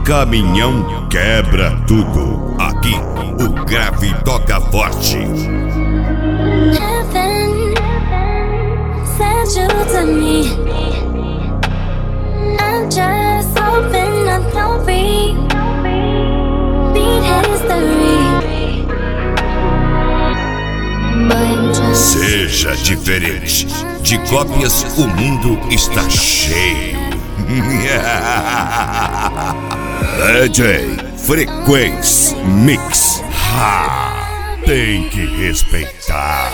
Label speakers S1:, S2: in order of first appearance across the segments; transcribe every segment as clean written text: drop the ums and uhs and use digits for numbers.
S1: Caminhão quebra tudo. Aqui, o grave toca forte.
S2: Heaven sent you to me. I'm just hoping I don't repeat history.
S1: Seja diferente. De cópias o mundo está cheio. DJ Frequência Mix. Tem que respeitar.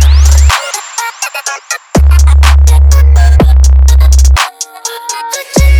S2: For you.